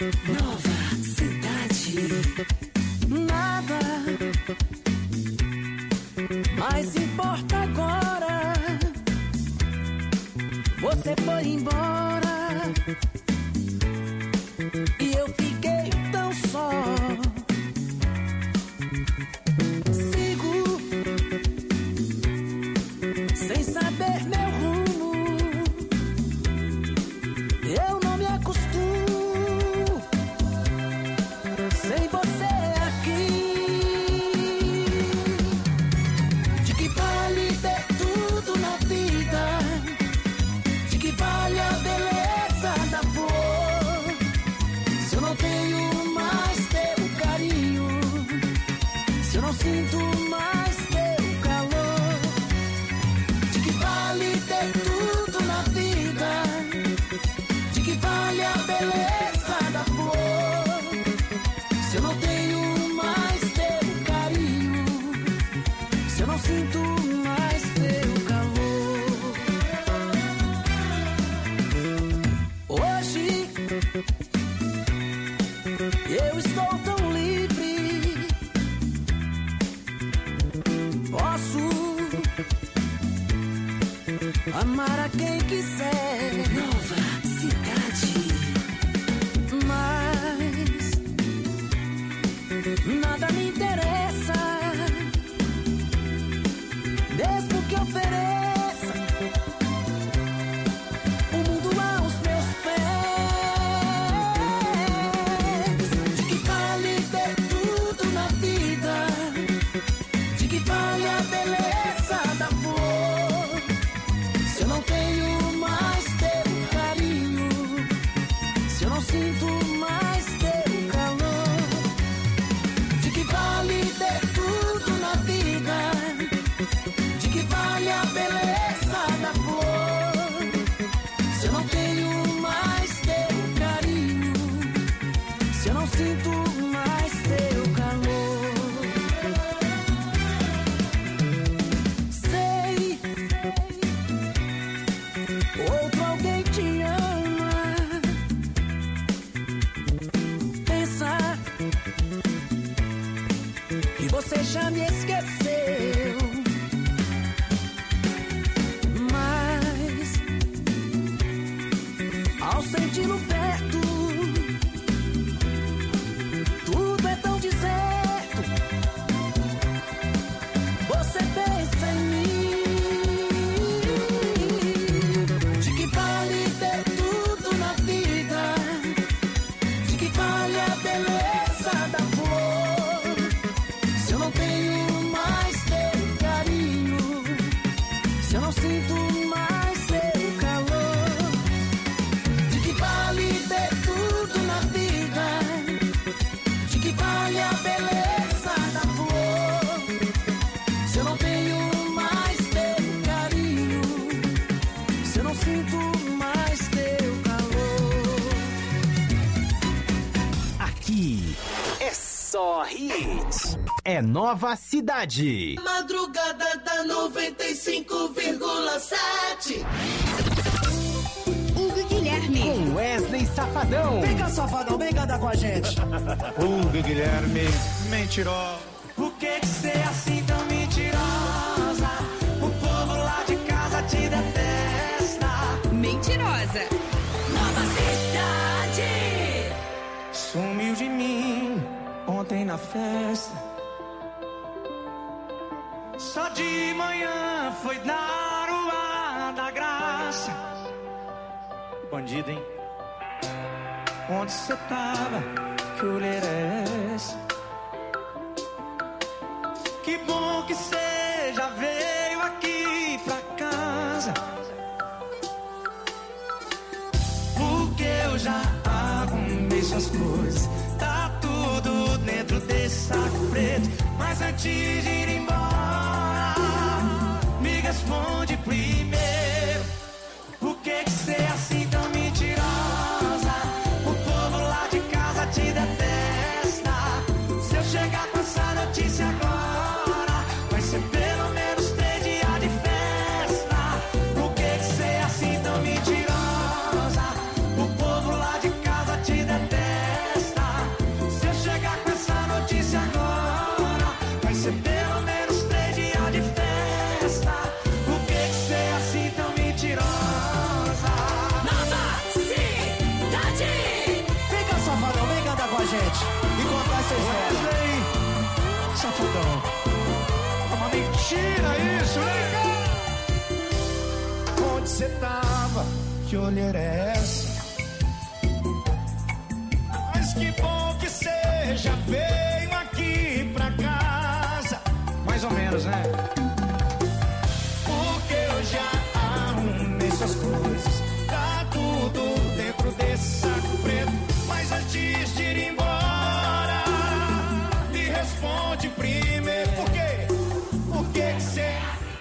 Nova Cidade. Nada mais importa agora. Você foi embora e eu fiquei tão só. Sigo sem saber meu rumo. Eu não me acostumo sem você aqui. De que vale ter tudo na vida? De que vale a beleza da flor? Se eu não tenho mais teu carinho, se eu não sinto mais teu calor. De que vale ter tudo na vida? De que vale a beleza da flor? Se eu não tenho mais teu carinho, se eu não sinto mais teu calor. Hoje eu estou tão livre, posso amar a quem quiser. Nova Cidade. Mas nada me interessa, mesmo que ofereça o mundo aos meus pés. De que vale ter tudo na vida? De que vale a beleza da flor? Se eu não tenho mais teu carinho, se eu não sinto mais teu calor. De que vale ter tudo na vida? De que vale a beleza da flor? Se eu não tenho mais teu carinho, se eu não sinto mais teu calor. Sei, outro alguém te ama. Pensa que você já me esqueceu, mas ao senti-lo perto, tudo é tão deserto. Você pensa em mim. De que vale ter tudo na vida? De que vale a beleza da flor? Se eu não tenho mais teu carinho, se eu não sinto mais teu calor. De que vale ter tudo na vida? De que vale a beleza da flor? Se eu não tenho mais teu carinho, se eu não sinto mais teu calor. Aqui é só hit. É Nova Cidade. Madrugada da 95,7. Hugo Guilherme. Com Wesley Safadão. Vem cá, safadão, vem cantar com a gente. Hugo Guilherme, mentiroso. Por que você é assim tão mentirosa? O povo lá de casa te detesta. Mentirosa. Nova Cidade. Sumiu de mim ontem na festa. Só de manhã foi dar o ar da graça. Bandido, hein? Onde você tava? Que olheira é essa? Que bom que você já veio aqui pra casa, porque eu já arrumei suas coisas. Tá tudo dentro desse saco preto. Mas antes de ir embora, me responde primeiro. Por que você é assim tão mentirosa? O povo lá de casa te detesta. Se eu chegar com essa notícia agora, vai ser pelo menos 3 dias de festa. Por que você é assim tão mentirosa? O povo lá de casa te detesta. gente e contar essa história. Wesley Safadão. É uma mentira isso, né, cara? Onde você tava? Que olheira é essa? Mas que bom que você já veio aqui pra casa. Mais ou menos, né? Porque eu já arrumei suas coisas. Tá tudo dentro desse saco preto. Mas antes de ir embora, me responde primeiro. Por quê? Por que que você...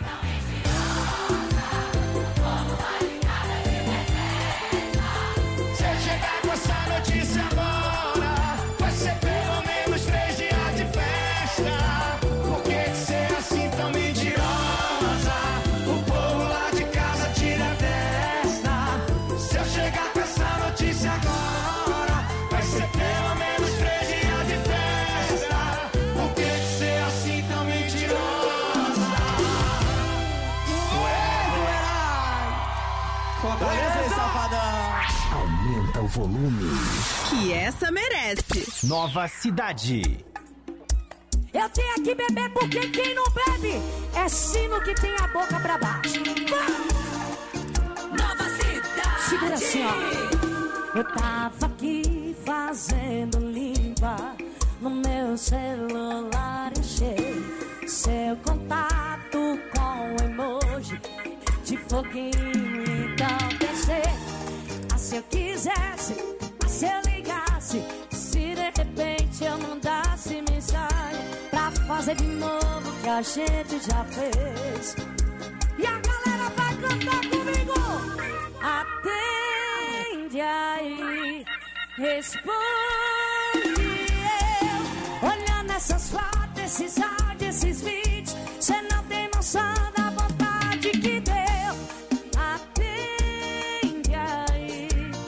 Se chegar com essa notícia agora, vai ser pelo menos 3 dias de festa. Por que que você é assim tão mentirosa? O povo lá de casa tira a testa. Se eu chegar com essa notícia agora, vai ser pelo menos 3 dias de festa. Por que que você é assim tão mentirosa? Wesley Safadão. Aumenta o volume. Que essa merece. Nova Cidade. Eu tenho aqui beber porque quem não bebe é sino que tem a boca pra baixo. Nova Cidade. Segura assim, ó. Eu tava aqui fazendo limpa no meu celular, enchei seu contato com emoji de foguinho. Então pensei, se eu quisesse, se eu ligasse, se de repente eu mandasse mensagem pra fazer de novo o que a gente já fez. E a galera vai cantar comigo. Atende aí, responde eu. Olhando essas fotos, esses áudios, esses vídeos, cê não tem noção da vontade que deu. Atende aí,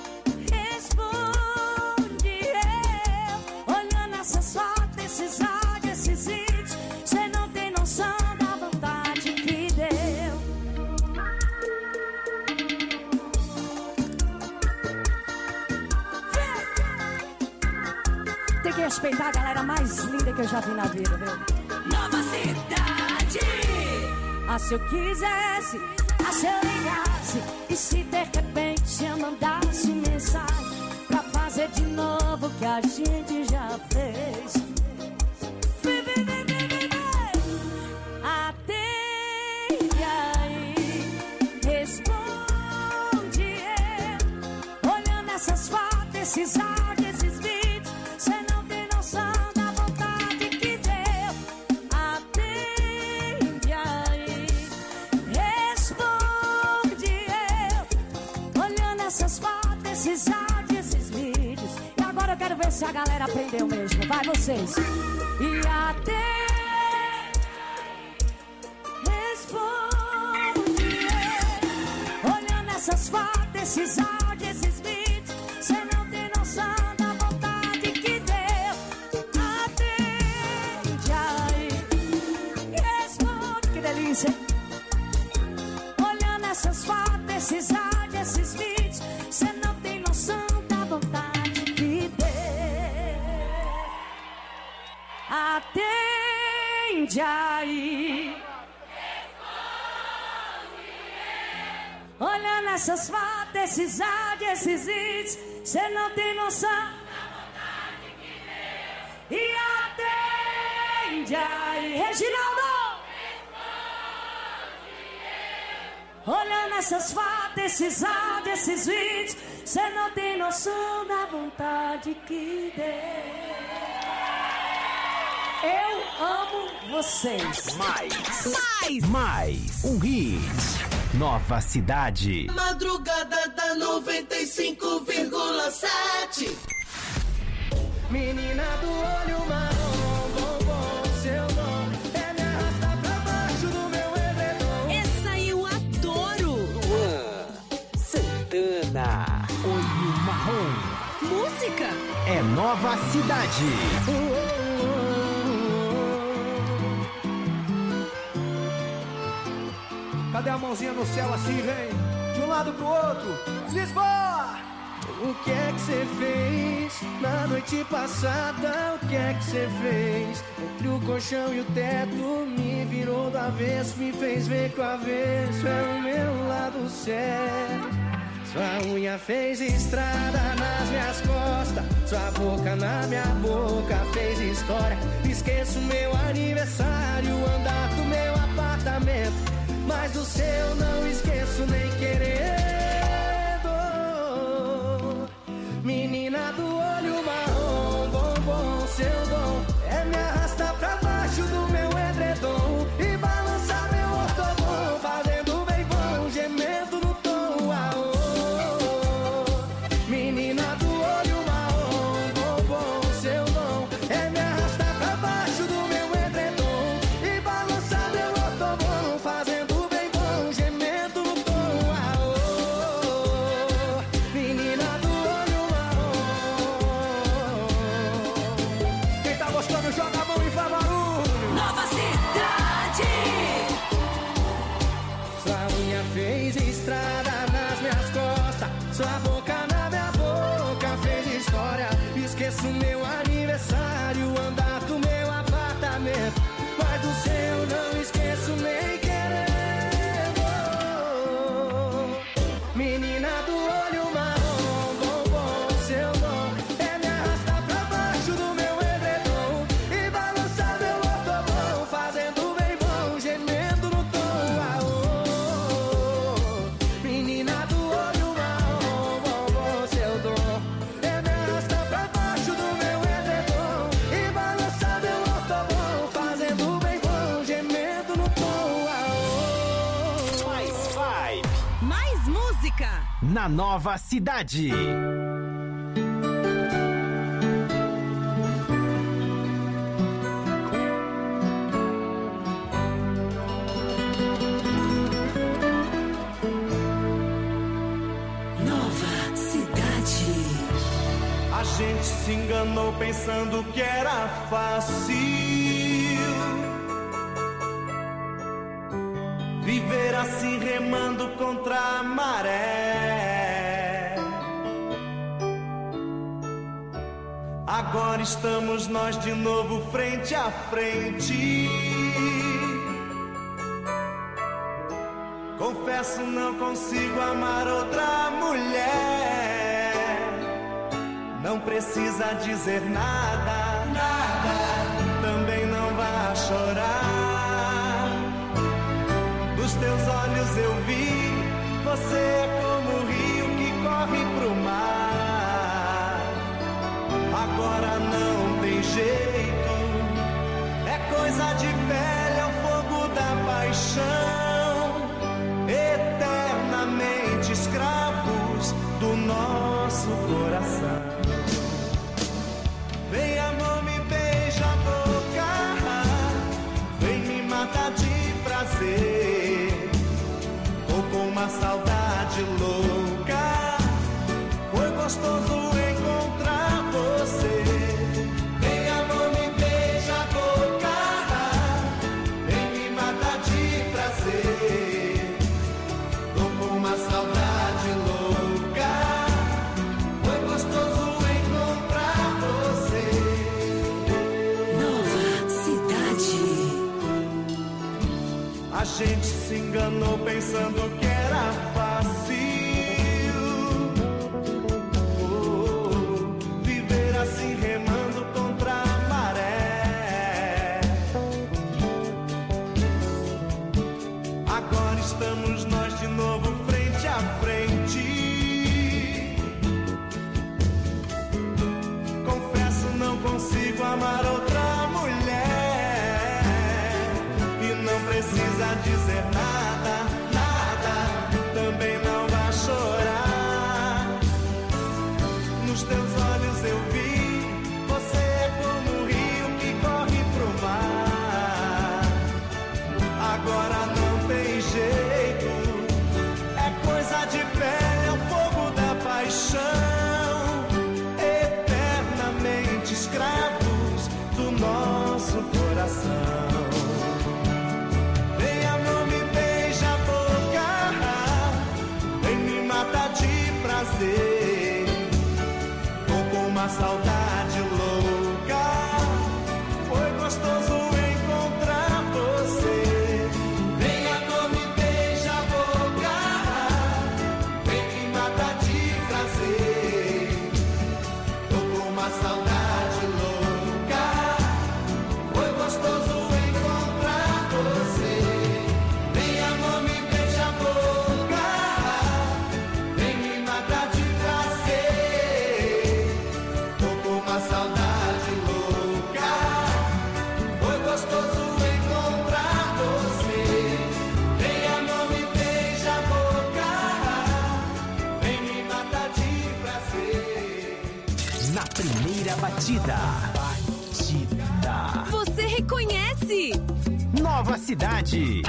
responde eu. Olhando essas fotos, esses áudios, esses vídeos, cê não tem noção da vontade que deu. Tem que respeitar a galera mais linda que eu já vi na vida, viu? Nova Cidade. Ah, se eu quisesse, ah, se eu ligasse, e se de repente eu mandasse mensagem pra fazer de novo o que a gente já fez. Vem, vem, vem, vem, vem, vem. Atende aí, responde eu. Olhando essas fotos, esses áudios, esses vídeos, cê não tem noção da vontade que deu. Atende aí, responde eu. Olhando essas fotos, esses áudios, esses vídeos. E agora eu quero ver se a galera aprendeu mesmo. Vai vocês. E até responde eu. Olhando essas fotos, esses áudios, esses vídeos, cê não tem noção da vontade que deu. Atende aí, responde. Que delícia, hein? Olhando essas fotos, esses áudios, esses vídeos, cê não tem noção da vontade que deu. Atende aí, olhando essas fotos, esses áudios, esses vídeos, cê não tem noção da vontade que deu. E atende aí, Reginaldo. Olhando essas fotos, esses áudios, esses vídeos, cê não tem noção da vontade que deu. Eu amo vocês. Mais um hit. Nova Cidade. Madrugada da 95,7. Menina do olho marrom, bombom, seu nome é me arrastar pra baixo do meu edredom. Essa eu adoro. Luan Santana. Olho Marrom. Música. É Nova Cidade. Cadê a mãozinha no céu assim, vem? De um lado pro outro. Lisboa! O que é que você fez na noite noite passada, o que é que você fez? Entre o colchão e o teto, me virou do avesso, me fez ver que o avesso é o meu lado certo. Sua unha fez estrada nas minhas costas, sua boca na minha boca fez história. Esqueço meu aniversário, andar do meu apartamento, mas do seu não esqueço nem querendo. Menina do olho marrom, bombom, seu dom é me arrastar pra baixo do meu edredom e balançar meu ortobom, fazendo bem bom, gemendo no tom. Aô. Menina do olho marrom, bombom, seu dom é me arrastar pra baixo do meu edredom e balançar meu ortobom, fazendo bem bom, gemendo no tom. Aô. Menina do olho marrom. Quem tá gostando, joga a mão e faz barulho. Nova Cidade. Sua unha fez estrada nas minhas costas, sua boca na minha boca fez história. Esqueço meu aniversário, andar do meu apartamento, mas do seu não esqueço nem querendo. Menina do olho marrom, bombom, seu dom é me arrastar pra baixo do meu edredom e balançar meu ortobom, fazendo bem bom, gemendo no tom. Aô. Menina do olho marrom, bombom, seu dom é me arrastar pra baixo do meu edredom e balançar meu ortobom, fazendo bem bom, gemendo no tom. Aô. Mais vibe Mais música. na Nova Cidade. Nova Cidade. A gente se enganou pensando que era fácil viver assim remando contra a maré. Agora estamos nós de novo frente a frente. Confesso, não consigo amar outra mulher. Não precisa dizer nada, nada, também não vá chorar. Nos teus olhos eu vi, você é como o rio que corre pro mar. Agora não tem jeito, é coisa de pele, é o fogo da paixão. Eternamente escravos do nosso coração. Vem amor, me beija a boca, vem me matar de prazer. Tô com uma saudade louca, foi gostoso encontrar você. Vem amor, me beija a boca, vem me matar de prazer. Tô com uma saudade louca, foi gostoso encontrar você. Nova Cidade. A gente se enganou pensando que era fácil viver assim remando contra a maré. Agora estamos nós de novo frente a frente. Confesso, não consigo amar outra mulher e não precisa dizer nada, nada, também não vai chorar. Nos teus olhos eu vi, você é como o rio que corre pro mar. Agora não tem jeito, é coisa de pele, é o fogo da paixão. Eternamente escravos do nosso coração. Vem amor, me beija a boca, vem me matar de prazer. Tô com uma saudade saudade louca. Foi gostoso encontrar você. Vem amor, me beija a boca. Vem me matar de prazer. Tô com uma saudade louca. Foi gostoso encontrar você. Vem amor, me beija a boca. Vem me matar de prazer. Na primeira batida. Você reconhece? Nova Cidade.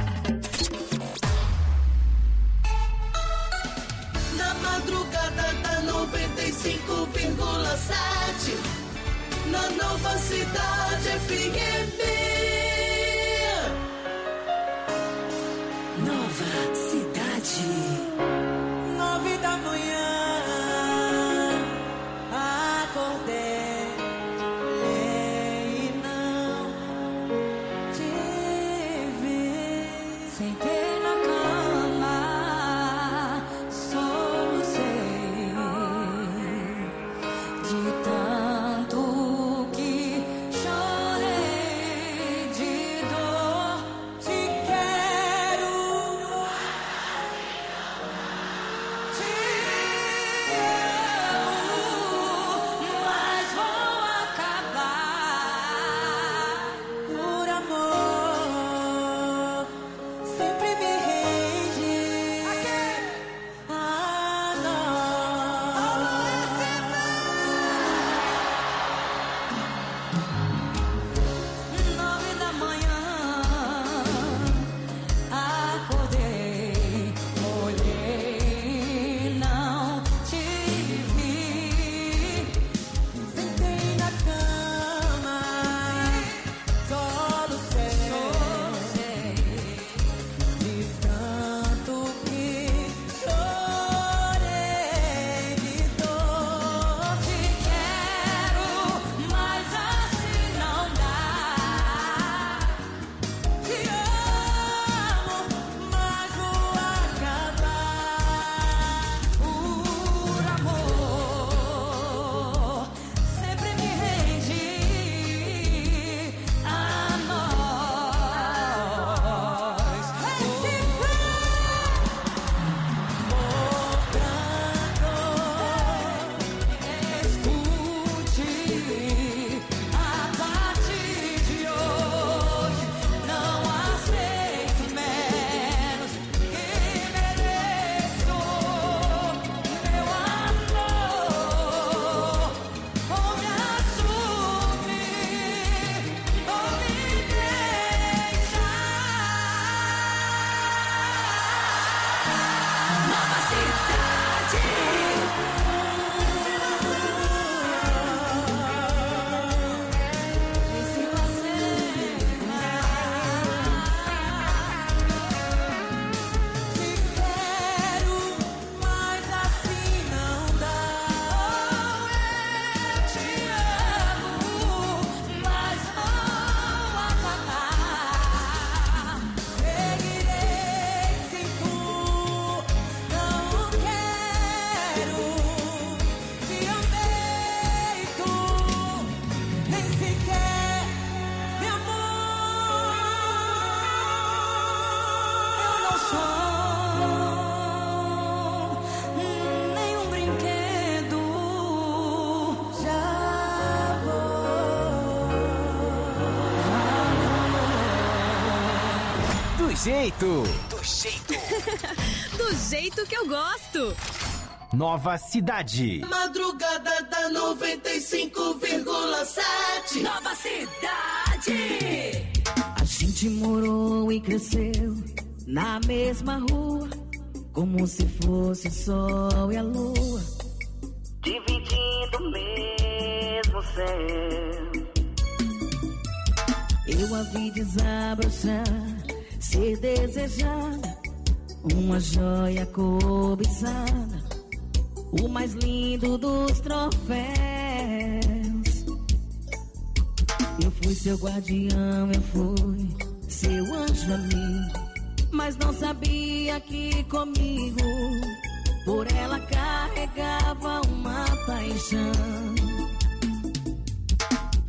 Na madrugada da 95,7. Na Nova Cidade FM. Nova Cidade. 9 da manhã, acordei e não te vi. Sentei na cama, solucei de tanto que chorei de dor. Te quero. Te amo, mas vou acabar por amor. Sempre me rende a nós. 9 da manhã, acordei, olhei, não te vi. Sentei na cama, solucei de tanto que chorei de dor. Te quero, mas assim não dá. Te amo, mas vou acabar por amor. Sempre me rende a nós. Esse escute, a partir de hoje não aceito menos que mereço. Meu amor, ou me assume, ou me deixa. Nova Cidade. Se você te quero, mas assim não dá. Eu te amo, mas vou acabar. Seguirei sem tu, não quero. Te amei tu, nem sequer me amor. Eu não sou nenhum brinquedo. Já Do jeito. Do jeito que eu gosto. Nova Cidade. Madrugada da 95,7. Nova Cidade. A gente morou e cresceu na mesma rua, como se fosse o sol e a lua, dividindo o mesmo céu. Eu a vi desabrochar, ser desejada, uma joia cobiçada, o mais lindo dos troféus. Eu fui seu guardião, eu fui seu anjo amigo, mas não sabia que comigo por ela carregava uma paixão.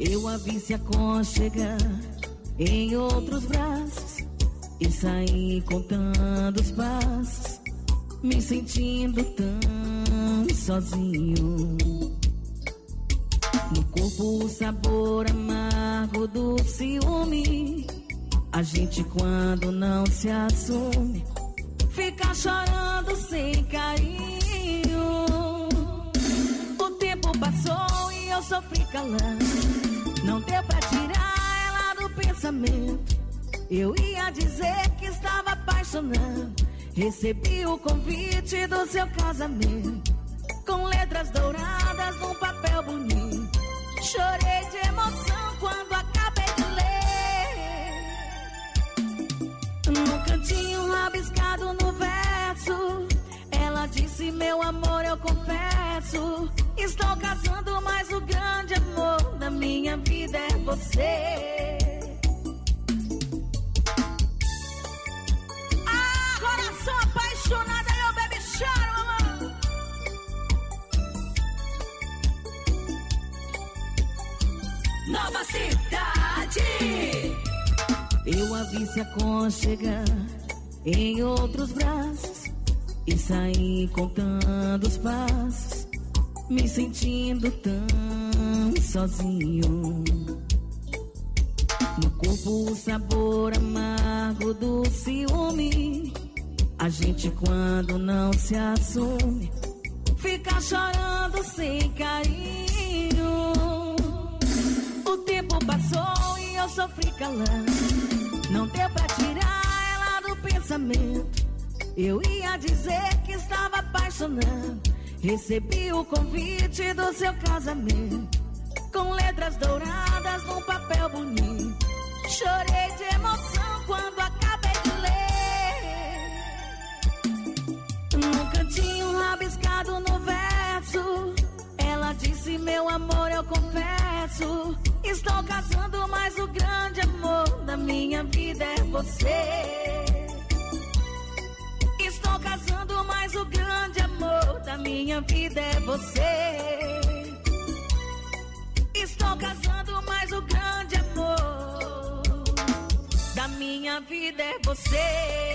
Eu a vi se aconchegar em outros braços e saí contando os passos, me sentindo tão sozinho. No corpo o sabor amargo do ciúme. A gente quando não se assume fica chorando sem carinho. O tempo passou e eu sofri calando. Não deu pra tirar ela do pensamento. Eu ia dizer que estava apaixonado. Recebi o convite do seu casamento, com letras douradas num papel bonito. Chorei de emoção quando acabei de ler. No cantinho rabiscado no verso, ela disse: meu amor, eu confesso, estou casando, mas o grande amor da minha vida é você. Ah, coração apaixonado, eu baby choro, mamãe. Nova Cidade. Eu a vi se aconchegar em outros braços e saí contando os passos, me sentindo tão sozinho. No corpo o sabor amargo do ciúme. A gente quando não se assume fica chorando sem carinho. O tempo passou e eu sofri calando. Não deu pra tirar ela do pensamento. Eu ia dizer que estava apaixonado. Recebi o convite do seu casamento, com letras douradas num papel bonito. Chorei de emoção quando acabei de ler. No cantinho rabiscado no verso, ela disse: meu amor, eu confesso, estou casando, mas o grande amor da minha vida é você. Estou casando, mas o grande amor da minha vida é você. Estou casando, mas o grande amor da minha vida é você.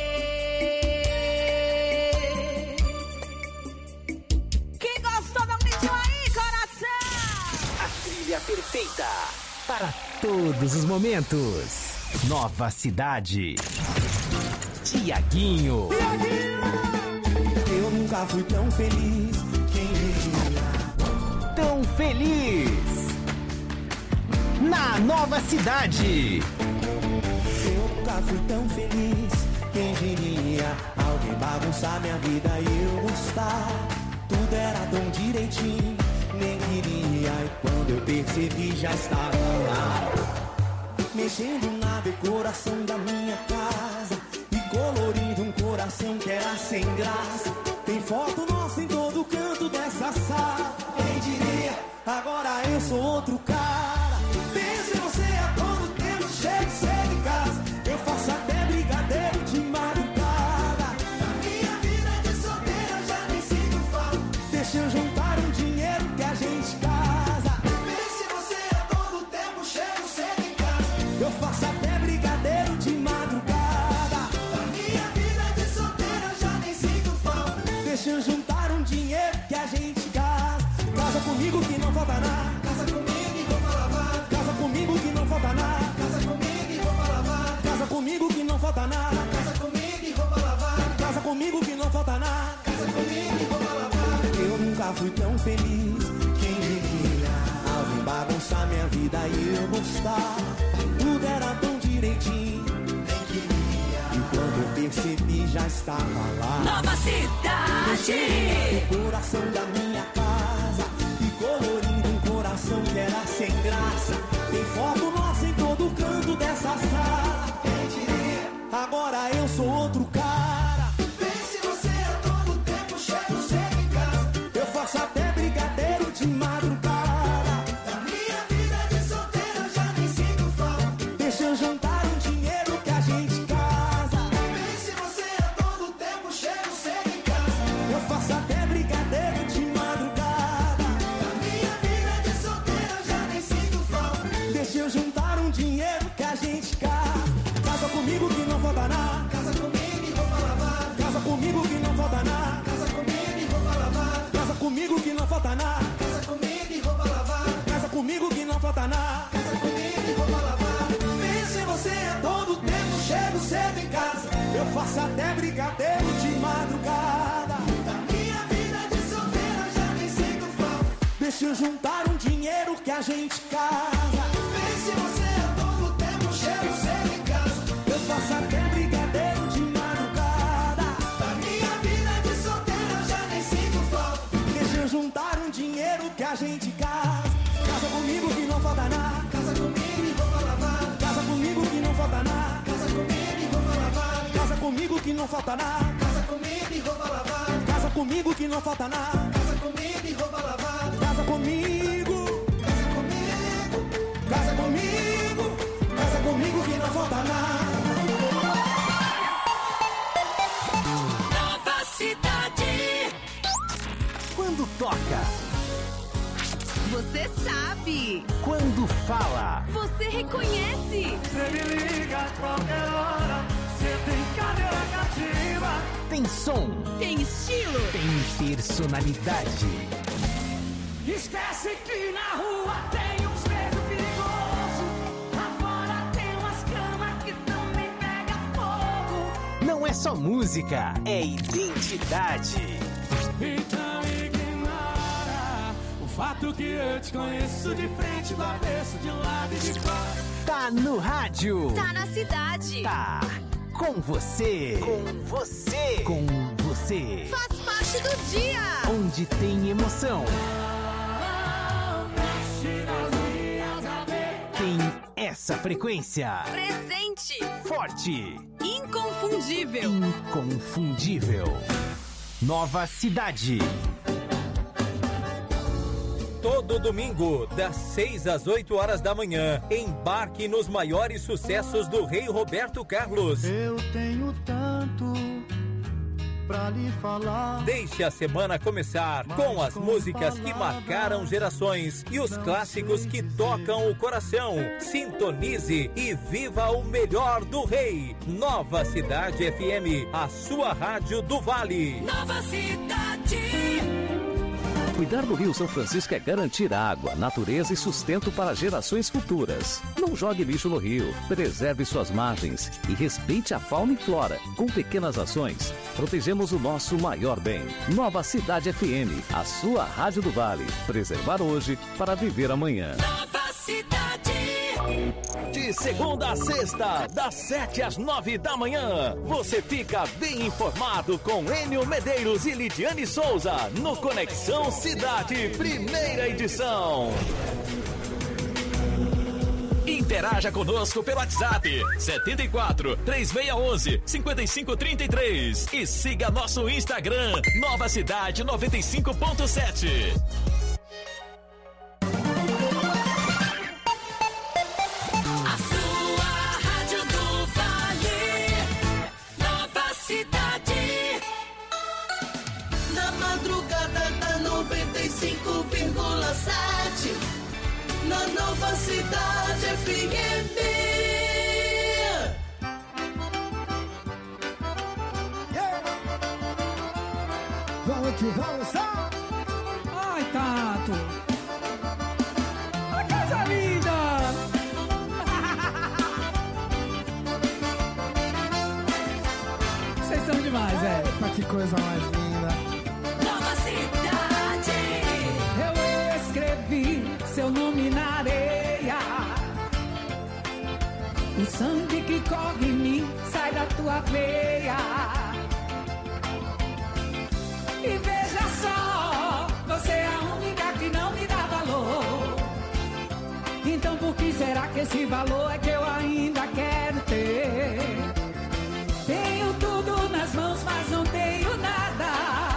Quem gostou, dá um gritinho aí, coração! A trilha perfeita para todos os momentos. Nova Cidade. Tiaguinho. Eu nunca fui tão feliz, quem diria? Tão feliz. Na Nova Cidade. Eu nunca fui tão feliz, quem diria? Alguém bagunçar minha vida e eu gostar. Tudo era tão direitinho, nem queria. E quando eu percebi já estava lá, mexendo na decoração da minha casa e colorindo um coração que era sem graça. Tem foto nossa em todo canto dessa sala. Quem diria? Agora eu sou outro cara. Pensa em você a todo tempo, chego cedo em casa. Eu faço até brigadeiro de madrugada. Na minha vida de solteira já nem sinto falta. Deixa eu juntar um dinheiro que a gente casa. Pensa em você a todo tempo, chego cedo em casa. Eu faço até brigadeiro de madrugada. Na minha vida de solteira já nem sinto falta. Deixa eu juntar um dinheiro que a gente casa. Casa comigo que não falta nada. Casa comigo e roupa lavada. Casa comigo que não falta nada. Casa comigo e roupa lavada. Casa comigo que não falta nada. Casa comigo e roupa lavada. Casa comigo que não falta nada. Casa comigo e roupa lavada. Eu nunca fui tão feliz, quem diria? Alguém bagunçar minha vida e eu gostar. Tudo era tão direitinho, nem queria. E quando eu percebi já estava lá. Nova Cidade. O coração da minha casa e colorindo um coração que era sem graça. Tem foto nossa em todo canto dessa sala. Quem diria? Agora eu sou outro cara. Pense você a todo tempo, chego cedo em casa. Eu faço até brigadeiro de madrugada. Da minha vida de solteira já nem sinto falta. Deixa eu juntar um dinheiro que a gente casa. Pense você a todo tempo, chego cedo em casa. Eu faço até brigadeiro de madrugada. falta nada. Casa comigo e roupa lavada. Pense, você é todo tempo, chego cedo em casa. Eu faço até brigadeiro de madrugada. Da minha vida de solteira já nem sinto falta. Deixa eu juntar um dinheiro que a gente casa. Pense, você é todo tempo, chego cedo em casa. Eu faço até brigadeiro de madrugada. Da minha vida de solteira já nem sinto falta. Deixa eu juntar um dinheiro que a gente casa. Casa comigo que não falta nada. Casa comigo e roupa lavada. Casa comigo que não falta nada. Casa comigo e roupa lavada. Casa comigo que não falta nada. Casa comigo e roupa lavada. Casa comigo que não falta nada. Casa comigo e roupa lavada. Casa comigo. Casa comigo. Casa comigo. Casa comigo que não falta nada. Nova Cidade. Quando toca, Você sabe. quando fala, Você reconhece. Você me liga a qualquer hora. Você tem cadeira cativa. tem som, Tem estilo. tem personalidade. Esquece que na rua tem uns beijos perigosos. Lá fora tem umas camas que também pega fogo. Não é só música, é identidade. Então ignora o fato que eu te conheço de frente, do avesso, de lado e de fora. Tá no rádio. Tá na cidade. Tá com você. Com você. Com você. Faz parte do dia. Onde tem emoção. Tem essa frequência. Presente. Forte. Inconfundível. Inconfundível. Nova Cidade. Todo domingo, das 6 às 8 horas da manhã, embarque nos maiores sucessos do Rei Roberto Carlos. Eu tenho tanto pra lhe falar. Deixe a semana começar com as músicas que marcaram gerações e os clássicos que tocam o coração. Sintonize e viva o melhor do Rei. Nova Cidade FM, a sua rádio do Vale. Nova Cidade. Cuidar do Rio São Francisco é garantir água, natureza e sustento para gerações futuras. Não jogue lixo no rio, preserve suas margens e respeite a fauna e flora. Com pequenas ações, protegemos o nosso maior bem. Nova Cidade FM, a sua rádio do Vale. Preservar hoje para viver amanhã. Nova Cidade. De segunda a sexta, das 7 às 9 da manhã, você fica bem informado com Enio Medeiros e Lidiane Souza no Conexão Cidade, primeira edição. Interaja conosco pelo WhatsApp 74 3611 5533 e siga nosso Instagram Nova Cidade 95.7. Na madrugada da 95,7 na Nova Cidade FM. Vamos que vamos, só! Ai, Tato! A casa linda! Vocês são demais, é. Eita, que coisa mais linda! Nova Cidade. Eu escrevi seu nome na areia. O sangue que corre em mim sai da tua veia. E veja só, você é a única que não me dá valor. Então por que será que esse valor é que eu ainda quero ter? Tenho tudo nas mãos, mas não tenho nada.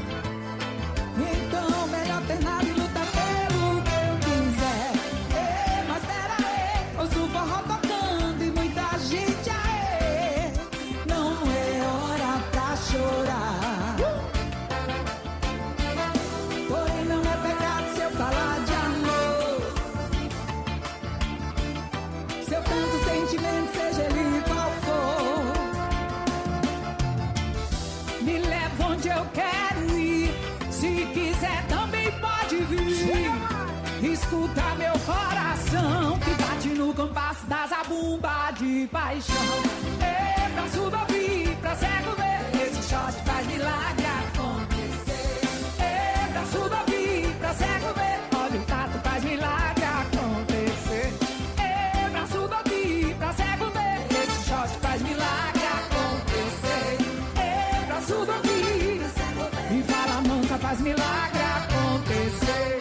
Então melhor ter nada e lutar pelo que eu quiser. Mas pera aí, ouço o forró tocando e muita gente aê. Não é hora pra chorar. Porém não é pecado se eu falar de amor. Se eu tanto sentimento, seja ele qual for, me leva onde eu quero ir. Se quiser também pode vir. Escuta meu coração. de paixão. É pra surdo ouvir, pra cego ver, esse shot faz milagre acontecer. É pra surdo ouvir, pra cego ver, olha o tato faz milagre acontecer. É pra surdo ouvir, pra cego ver, esse shot faz milagre acontecer. É pra surdo ouvir, e fala mansa faz milagre acontecer.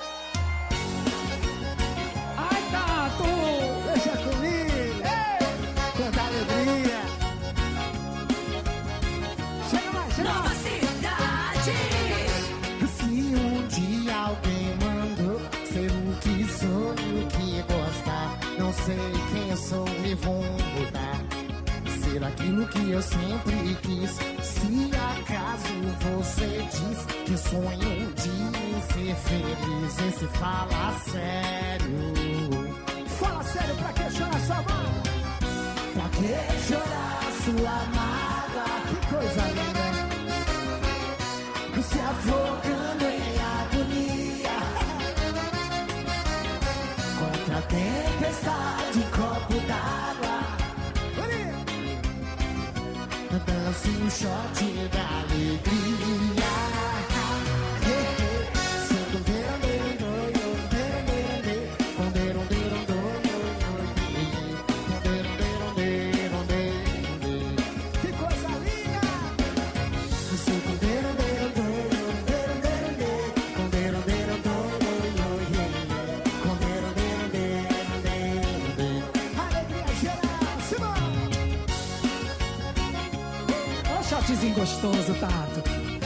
Ai, tato, Deixa comigo. Quanta alegria. Chega mais, chega Nova mais. cidade. Se um dia alguém mandou ser o que sou e o que gostar, não sei quem eu sou e vou mudar. Ser aquilo que eu sempre quis. Se acaso você diz que sonho um dia em ser feliz, esse fala sério. Fala sério, pra que chorar sua mágoa? Pra que chorar sua mágoa? Que coisa linda. Se afogando em agonia contra a tempestade, copo d'água. Dance um shot da alegria. Que coisa linda! Alegria geral, Simão! ó, shotzinho gostoso, tato.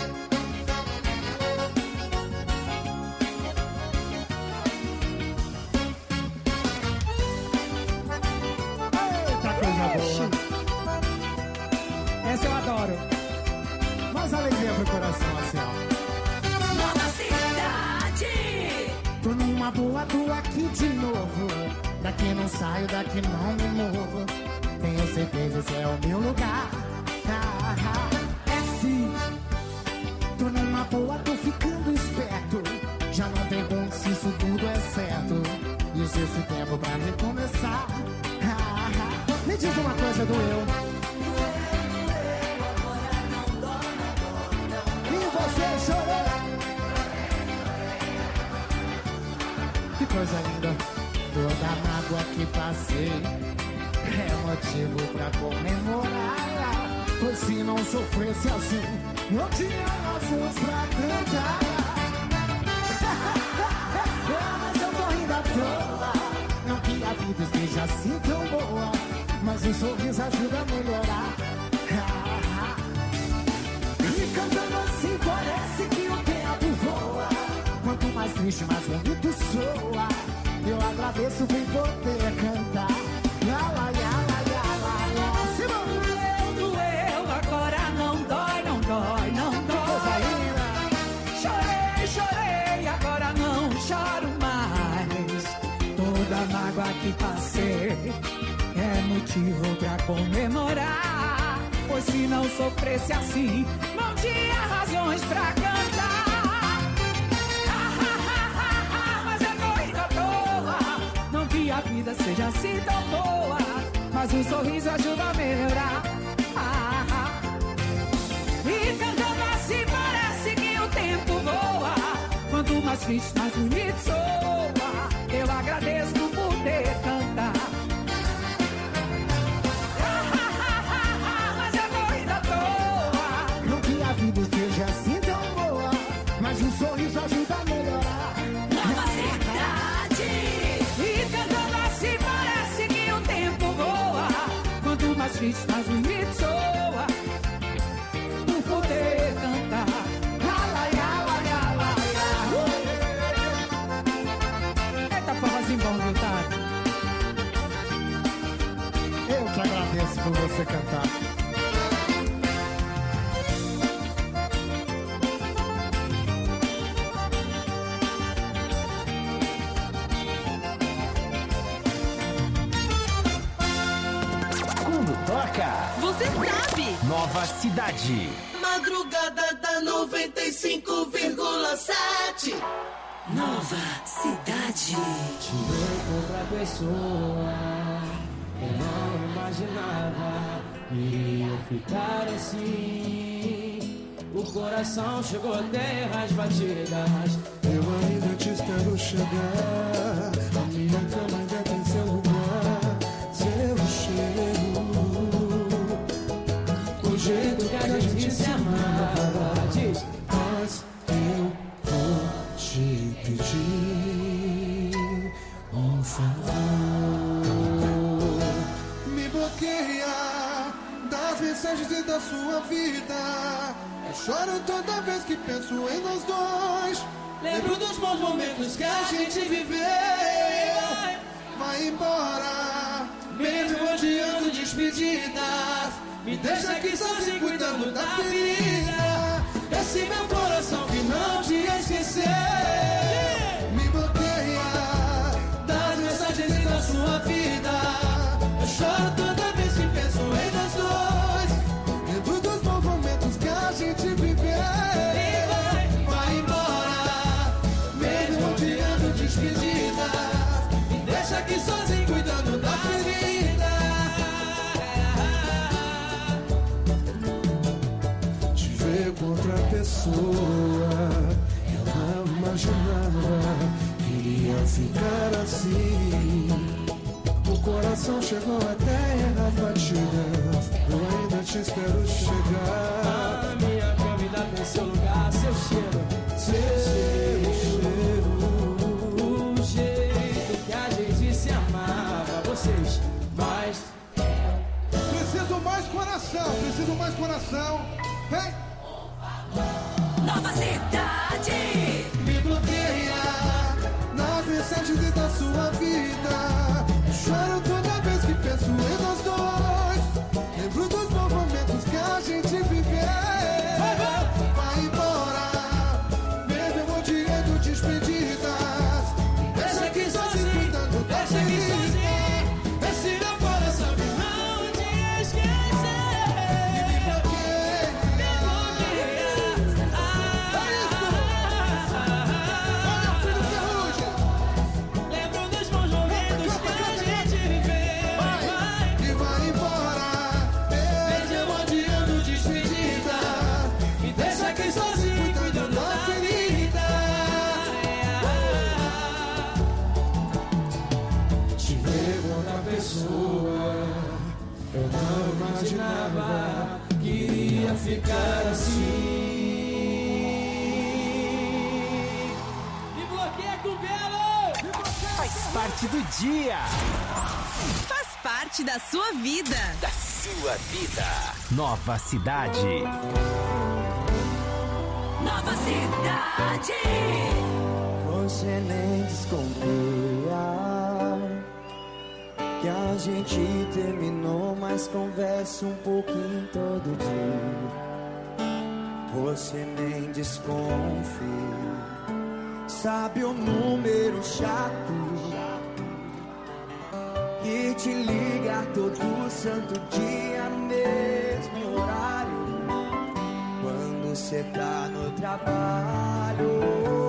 Eita coisa boa! Essa eu adoro. Mais alegria pro coração, assim, ó. Nova cidade. Tô numa boa, tô aqui de novo. Daqui não saio, daqui não me movo. Tenho certeza esse é o meu lugar. É sim. Tô numa boa, tô ficando esperto. Já não pergunto se isso tudo é certo. E se esse tempo pra recomeçar. Me diz uma coisa, doeu. E você chorou. Que coisa linda. Toda a mágoa que passei é motivo pra comemorar. Pois se não sofresse assim, não tinha razões pra cantar. Mas eu tô rindo à toa. Não que a vida esteja assim tão boa, mas o sorriso ajuda a melhorar. E cantando assim parece que o tempo voa. Quanto mais triste, mais bonito soa. Eu agradeço por poder cantar. Lá, lá, lá, lá, lá, lá. Simão! Doeu, agora não dói, não dói, não Coisa dói. linda! Chorei, chorei, agora não choro mais. Toda a mágoa que passei é motivo pra comemorar. Pois se não sofresse assim, não tinha razões pra cantar. Mas eu tô rindo à toa. Não que a vida seja assim tão boa, mas um sorriso ajuda a melhorar. E cantando assim parece que o tempo voa. Quanto mais triste, mais bonito soa. Eu agradeço por poder cantar. Mas eu tô rindo à toa. Não que a vida esteja assim tão boa, mas um sorriso ajuda a melhorar. Nova cidade. E cantando assim parece que o tempo voa. Quanto mais triste, mais bonito soa. Por poder cantar. Eita, forrozinho bom, viu, Tato? Eu que agradeço por você cantar. Quando toca, Você sabe. Nova Cidade. Madrugada da 95,7. Nova cidade. Outra pessoa Eu não imaginava que ia ficar assim. O coração chegou até as batidas. Eu ainda te espero chegar. A minha cama ainda tem seu lugar, seu cheiro, o jeito que a gente se amava. Diz. Mas eu vou te pedir um favor. Me bloqueia das mensagens e da sua vida. Eu choro toda vez que penso em nós dois. Lembro dos bons momentos que a gente viveu. Vai embora, mesmo odiando despedidas. Me deixa aqui sozinho cuidando da vida. Esse meu coração que não te esqueceu. Me bloqueia das mensagens da sua vida. Eu choro toda vez que penso em nós dois. Lembro dos bons momentos que a gente viveu. Vai embora, mesmo odiando despedidas. Me deixa aqui sozinho cuidando da vida. Te ver com outra pessoa, eu não imaginava que iria ficar assim. O coração chegou até as batidas. Eu ainda te espero chegar. A minha cama ainda tem seu lugar, seu cheiro, seu cheiro, o jeito que a gente se amava. Vocês, mais. Preciso mais coração, preciso mais coração. Vem! Nova Cidade. Me bloqueia nas mensagens da sua vida. Choro toda vez que penso em nós dois. Lembro dos bons momentos que a gente viveu. Vai embora, mesmo odiando despedidas. Deixa aqui sozinho, cuidando da deixa aqui vida. sozinho. Esse meu coração que não te esqueceu. Me bloqueia. Olha o filho Ferrugem. Lembro dos bons momentos que a gente viveu. E vai embora, mesmo odiando despedida. Me deixa aqui sozinho cuidando da ferida. te ver com outra pessoa. Eu não imaginava que iria ficar assim. Me bloqueia com belo. Faz parte do dia. Faz parte da sua vida. Da sua vida. Nova Cidade. Nova Cidade. Você nem desconfia que a gente terminou, mas conversa um pouquinho todo dia. Você nem desconfia, sabe o número chato que te liga todo santo dia, mesmo horário, quando cê tá no trabalho,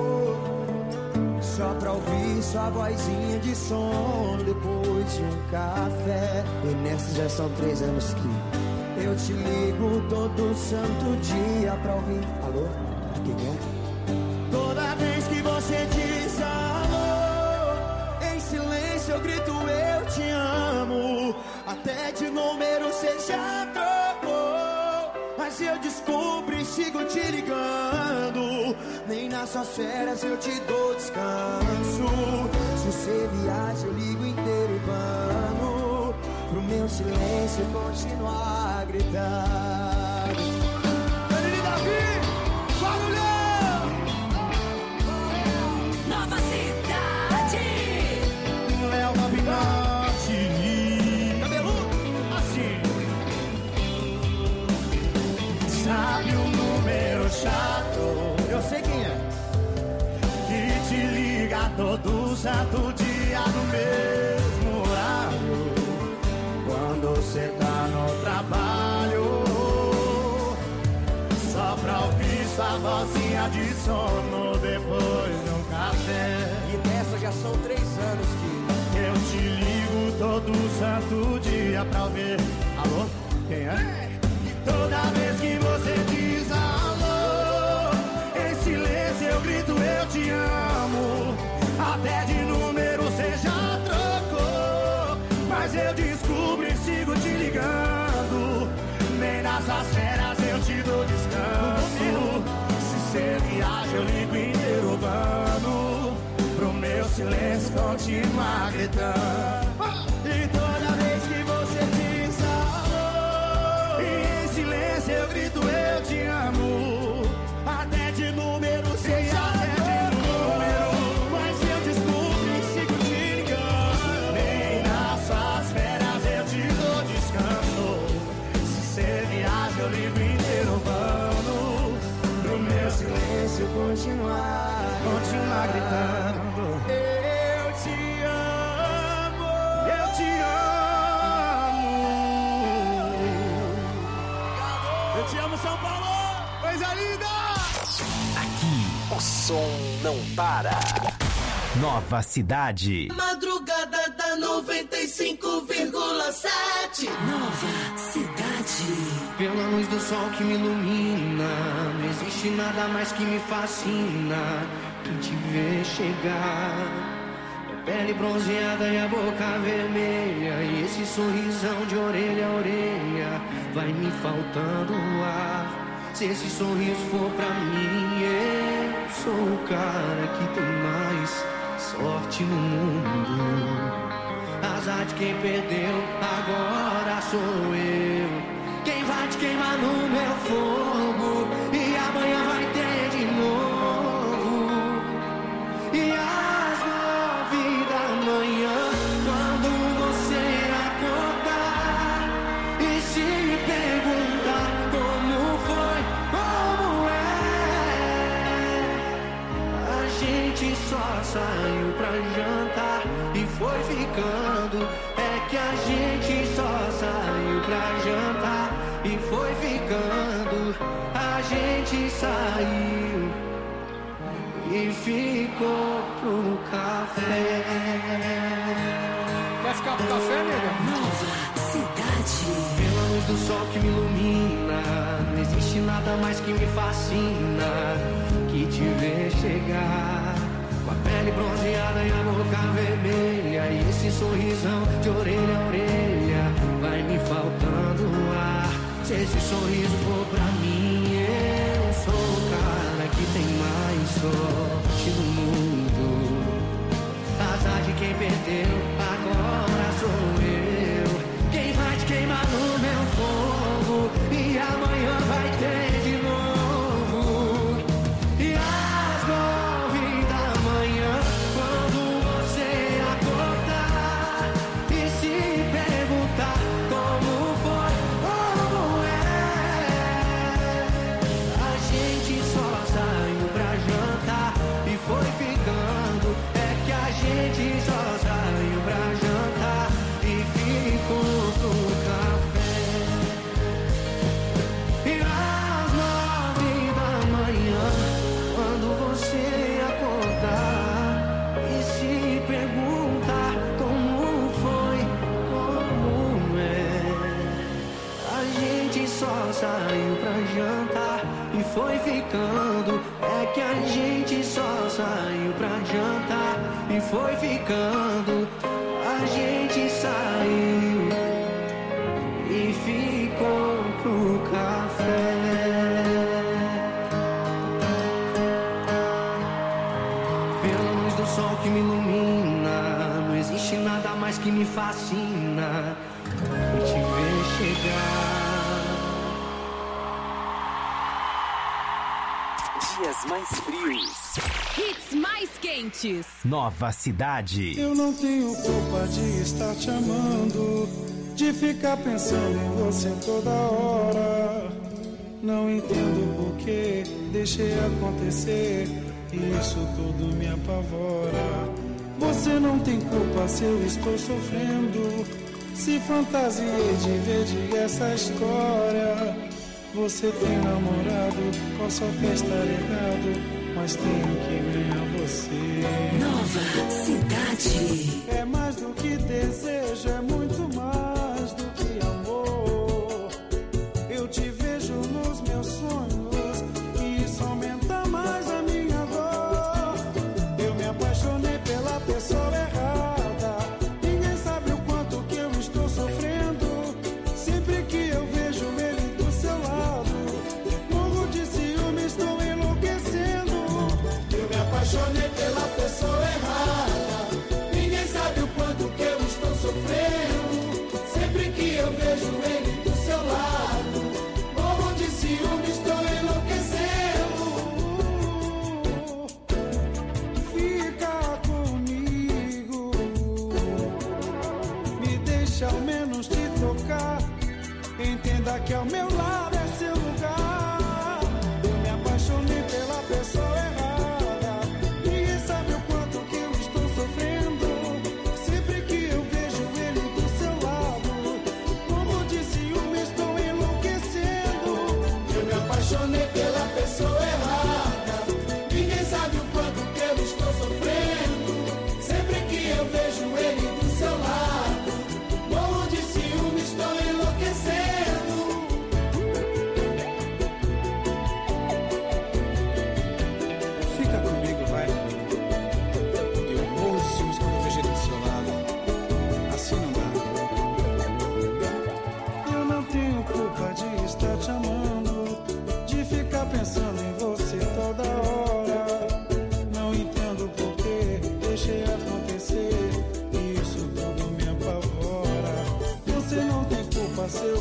só pra ouvir sua vozinha de som depois de um café. E nesses já são 3 anos que eu te ligo todo santo dia pra ouvir. Alô? Quem é? Toda vez que você diz alô, em silêncio eu grito eu te amo. Até de número cê já trocou, mas eu descubro e sigo te ligando. Nem nas suas férias eu te dou descanso. Se você viaja eu ligo inteiro vano, pro meu silêncio continuar a gritar. Dani Davi, barulhão! Nova Cidade. Léo Mabinotti, cabeludo, assim. Sabe o número chato? Eu sei quem é. Que te liga todo santo dia no mesmo horário, quando cê tá no trabalho, só pra ouvir sua vozinha de sono depois de um café. E dessa já são 3 anos que eu te ligo todo santo tanto dia pra ouvir. Alô? Quem é? Toda vez que você diz alô, em silêncio eu grito eu te amo. Até de número você já trocou, mas eu descubro e sigo te ligando. Nem nas suas férias eu te dou descanso. Se você viaja eu ligo interrogando, pro meu silêncio continuar gritando. E toda vez que você diz alô, e em silêncio eu grito eu te amo. Até de número você já de número, mas eu descubro e sigo te ligando. Nem nas suas férias eu te dou descanso. Se você viaja eu ligo interrogando, pro meu silêncio continuar gritando. Eu te amo, eu te amo. Eu te amo, São Paulo, coisa linda. Aqui o som não para. Nova Cidade. Madrugada da 95,7. Nova Cidade. Pela luz do sol que me ilumina, não existe nada mais que me fascina que te ver chegar. A pele bronzeada e a boca vermelha, e esse sorrisão de orelha a orelha, vai me faltando o ar. Se esse sorriso for pra mim, eu sou o cara que tem mais sorte no mundo. Azar de quem perdeu, agora sou eu. Quem vai te queimar no meu fogo, e amanhã vai ter de novo. E às 9 da manhã, quando você acordar e se me perguntar como foi, como é, a gente só saiu pra jantar e foi ficando. É que a gente só saiu pra jantar e foi ficando. A gente saiu e ficou pro café. Quer ficar pro café, nega? Nova Cidade. Pela luz do sol que me ilumina, não existe nada mais que me fascina que te ver chegar. Com a pele bronzeada e a boca vermelha, e esse sorrisão de orelha a orelha, vai me faltando o ar. Se esse sorriso for pra mim, eu sou o cara que tem mais sorte no mundo. Azar de quem perdeu, agora sou eu. Quem vai te queimar no meu fogo, e amanhã vai ter de novo. E às 9 da manhã, quando você acordar e se perguntar como foi, como é, a gente só saiu pra jantar e foi ficando. É que a gente só saiu pra jantar e ficou pro café. E às 9 da manhã, quando você acordar e se perguntar como foi, como é, a gente só saiu pra jantar e foi ficando. É que a gente só saiu pra jantar e foi ficando. A gente saiu e ficou pro café. Pela luz do sol que me ilumina, não existe nada mais que me fascina que te ver chegar. Dias mais frios. Hits mais quentes. Nova Cidade. Eu não tenho culpa de estar te amando, de ficar pensando em você toda hora. Não entendo por que deixei acontecer, e isso tudo me apavora. Você não tem culpa se eu estou sofrendo, se fantasiei de ver essa história. Você tem namorado, ou só quer estar errado, mas tenho que ganhar você. Nova Cidade. É mais do que desejo, é muito mais.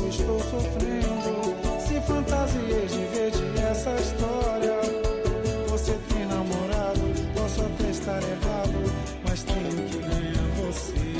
estou sofrendo. Se fantasiei de ver essa história. Você tem namorado, posso até estar errado, mas tenho que ganhar você.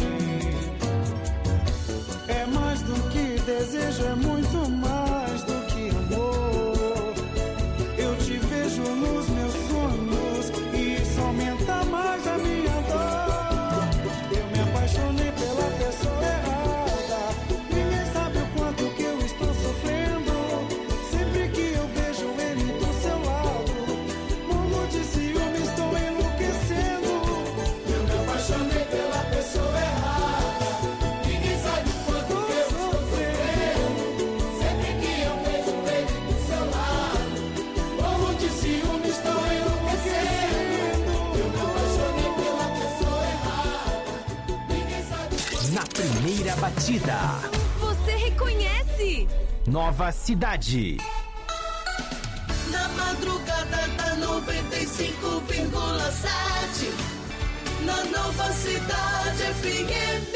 É mais do que desejo, é muito mais do que amor. Eu te vejo nos meus sonhos e isso aumenta mais a minha dor. Eu me apaixonei pela pessoa errada. Ninguém sabe o quanto que eu estou sofrendo. Sempre que eu vejo ele do seu lado, morro de ciúme, estou enlouquecendo. Eu me apaixonei pela pessoa errada. Ninguém sabe o quanto que eu estou sofrendo. Sempre que eu vejo ele do seu lado, morro de ciúme, estou enlouquecendo. Eu me apaixonei pela pessoa errada. Ninguém sabe o quanto. Na primeira batida, Você reconhece? Nova Cidade. Na madrugada da 95,7. Na Nova Cidade FM.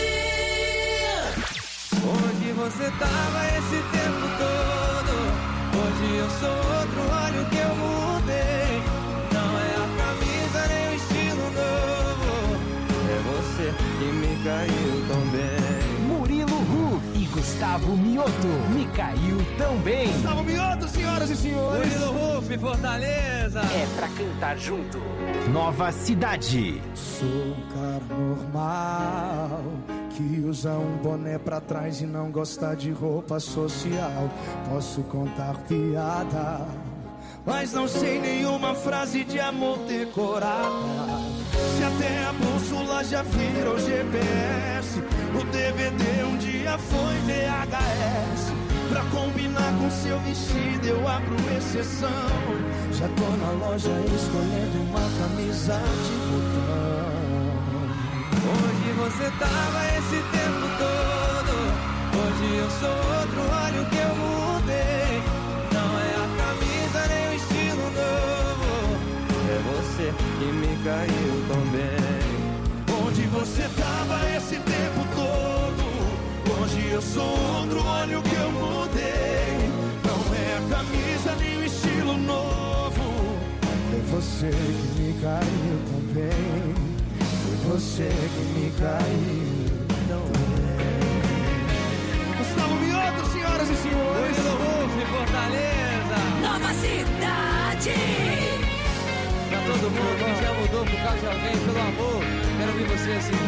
Onde você tava esse tempo todo? Hoje eu sou outro, olha o que eu mudei. Não é a camisa nem o estilo novo, é você que me caiu tão bem. Murilo Ruf e Gustavo Mioto. Me caiu tão bem. Gustavo Mioto, senhoras e senhores. Murilo Ruf, Fortaleza. É pra cantar junto. Nova Cidade. Sou um cara normal que usa um boné pra trás e não gosta de roupa social. Posso contar piada, mas não sei nenhuma frase de amor decorada. Se até a bússola já virou GPS, o DVD um dia foi VHS. Pra combinar com seu vestido eu abro exceção. Já tô na loja escolhendo uma camisa de botão. Onde você tava esse tempo todo? Hoje eu sou outro, olha o que eu mudei. Não é a camisa nem o estilo novo, é você que me caiu tão bem. Onde você tava esse tempo todo? Hoje eu sou outro, olha o que eu mudei. Não é a camisa nem o estilo novo, é você que me caiu tão bem. Foi você que me caiu tão bem. Gustavo Mioto, senhoras e senhores. Murilo Ruf, Fortaleza. Nova Cidade. Pra todo mundo que já mudou por causa de alguém, pelo amor, quero ouvir você assim.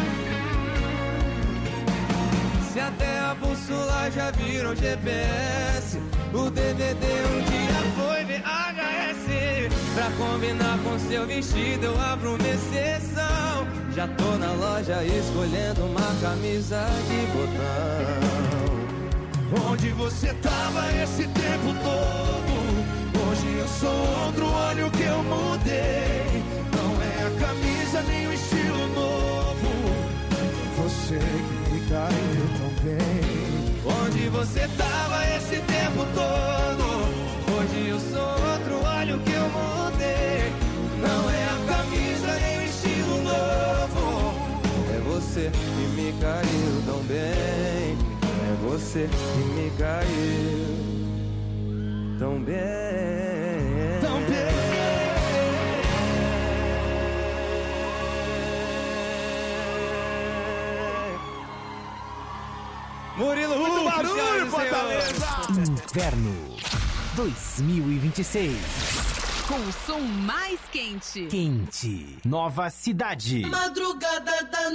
Se até a bússola já virou GPS, o DVD um dia foi VHS. Pra combinar com seu vestido eu abro uma exceção. Já tô na loja escolhendo uma camisa de botão. Onde você tava esse tempo todo? Hoje eu sou outro, olha o que eu mudei. Não é a camisa nem o estilo novo, você que me caiu tão bem. Onde você tava esse tempo todo? Hoje eu sou outro, olha o que eu mudei. Não é a camisa nem o estilo novo, é você que me caiu tão bem. É você que me caiu tão bem. Tão bem. Murilo Ruf, muito barulho, Fortaleza. Inverno 2026. Com o som mais quente. Quente. Nova Cidade. Madrugada da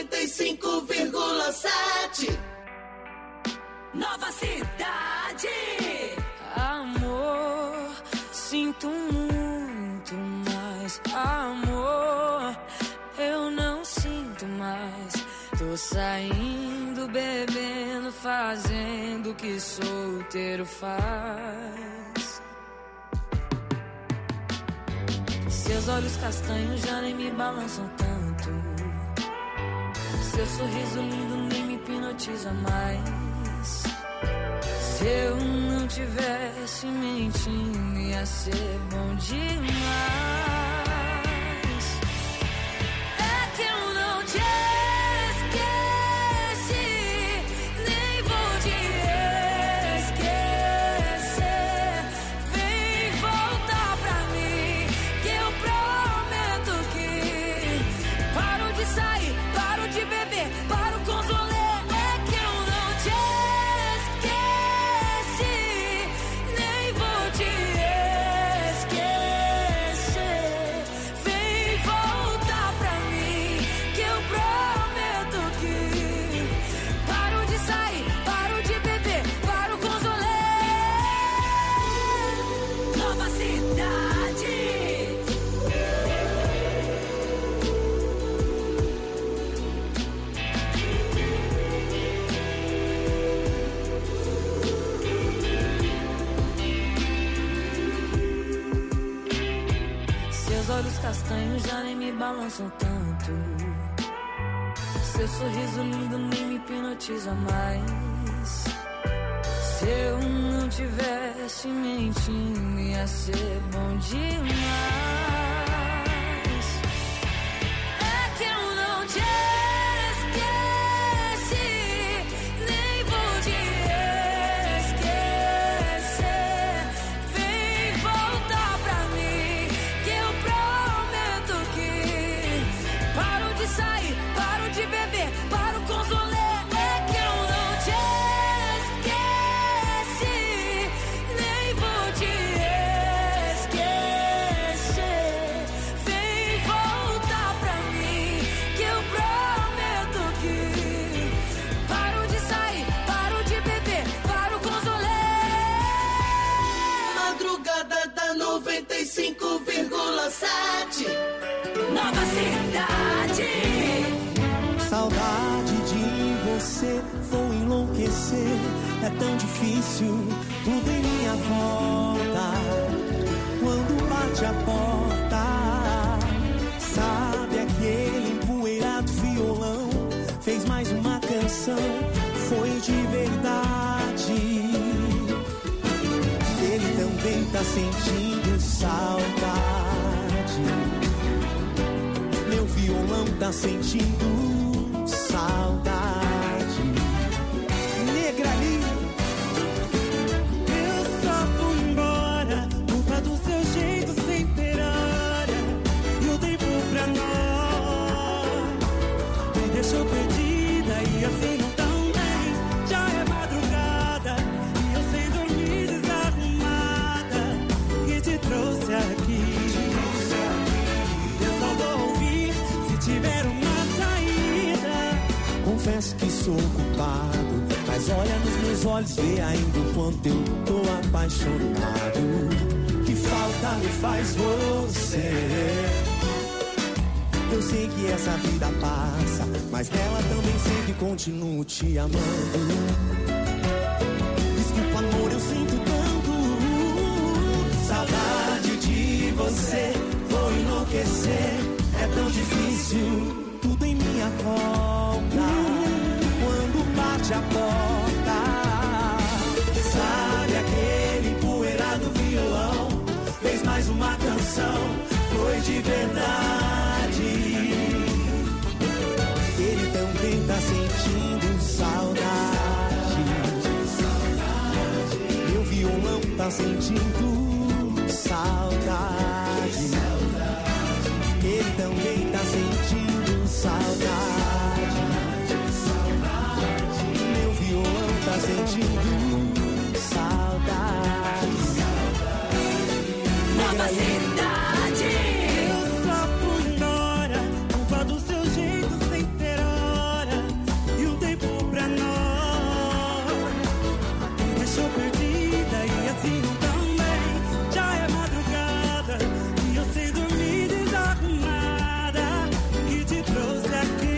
95,7. Nova Cidade. Amor, sinto muito mais. Amor, eu não sinto mais. Tô saindo, bebendo, fazendo o que solteiro faz. Seus olhos castanhos já nem me balançam tanto. Seu sorriso lindo nem me hipnotiza mais. Se eu não tivesse mentindo, ia ser bom demais. É que eu não te esqueci, nem vou te castanhos já nem me balançam tanto. Seu sorriso lindo nem me hipnotiza mais. Se eu não tivesse mentindo, ia ser bom demais. É que eu não te esqueci, nem vou te esquecer. Vem voltar pra mim, que eu prometo que paro de sair, paro de beber, paro com os rolês. Nova Cidade. Saudade de você, vou enlouquecer. É tão difícil, tudo em minha volta. Quando bate a porta, sabe aquele empoeirado violão? Fez mais uma canção, foi de verdade. Ele também tá sentindo saudade. Meu violão tá sentindo saudade. Negrali, eu só fui embora, culpa do seu jeito sem ter hora. E o tempo pra nós me deixou perdida e assim não tão bem. Já é madrugada e eu sem dormir desarrumada. Que te trouxe aqui. Tiver uma saída. Confesso que sou culpado, mas olha nos meus olhos, vê ainda o quanto eu tô apaixonado. Que falta me faz você. Eu sei que essa vida passa, mas nela também sei que continuo te amando. Desculpa, amor, eu sinto tanto. Saudade de você, vou enlouquecer. É tão difícil, tudo em minha volta. Quando bate a porta, sabe aquele empoeirado violão? Fez mais uma canção, foi de verdade. Ele também tá sentindo saudade. Meu violão tá sentindo saudade. Ele também tá sentindo saudade. Meu violão tá sentindo saudade. Nova Cidade. Eu só fui embora, culpa do seu jeito sem ter hora. E um tempo pra nós me deixou perdida e assim não também. Já é madrugada e eu sei dormir desarrumada. Que te trouxe aqui.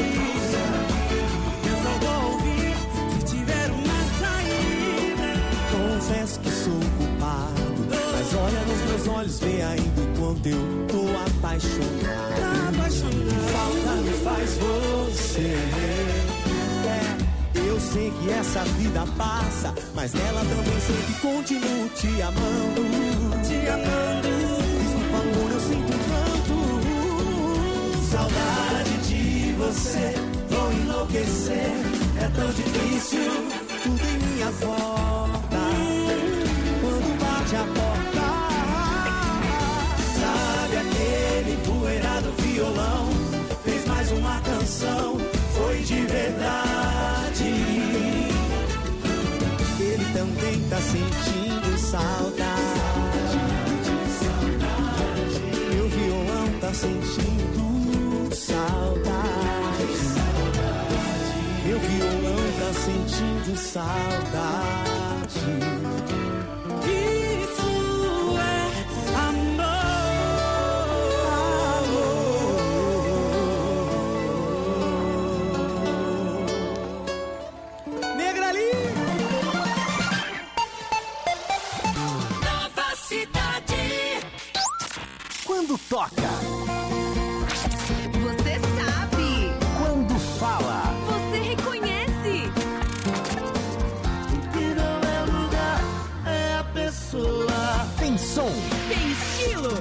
Eu só vou ouvir se tiver uma saída. Confesso que sou culpado, mas olha nos meus olhos, vê ainda o quanto eu tô apaixonado. Que falta me faz você. Eu sei que essa vida passa, mas nela também sei que continuo te amando. Te amando. Desculpa, amor, eu sinto tanto. Saudade de você, vou enlouquecer. É tão difícil, tudo em minha volta. Quando bate a porta, sabe aquele empoeirado violão? Fez mais uma canção, foi de verdade. Ele também tá sentindo saudade. Meu violão tá sentindo saudade. Meu violão tá sentindo saudade. Isso é amor. Negrali. Nova Cidade. Quando toca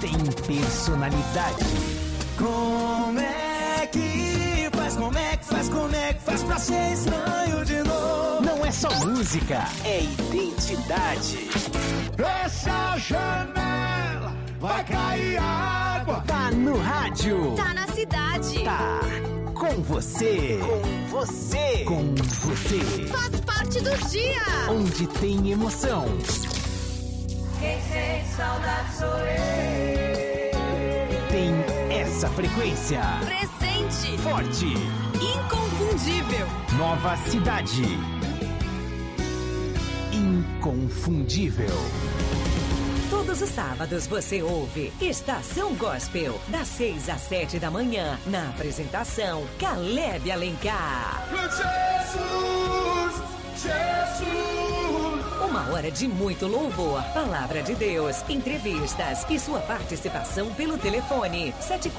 tem personalidade. Como é que faz, como é que faz, como é que faz pra ser estranho de novo? Não é só música, é identidade. Essa janela vai cair água. Tá no rádio. Tá na cidade. Tá com você. Com você. Com você. Faz parte do dia. Onde tem emoção. Quem sente saudade sou eu. Tem essa frequência. Presente. Forte. Inconfundível. Nova cidade. Inconfundível. Todos os sábados você ouve Estação Gospel, das 6 às 7 da manhã, na apresentação Caleb Alencar. Jesus, Jesus. Uma hora de muito louvor, palavra de Deus, entrevistas e sua participação pelo telefone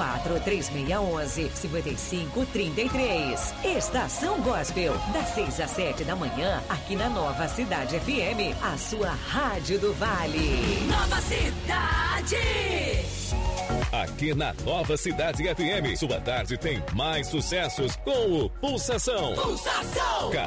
74-3611-5533. Estação Gospel, das 6 às 7 da manhã, aqui na Nova Cidade FM, a sua rádio do Vale. Nova Cidade. Aqui na Nova Cidade FM, sua tarde tem mais sucessos com o Pulsação. Pulsação.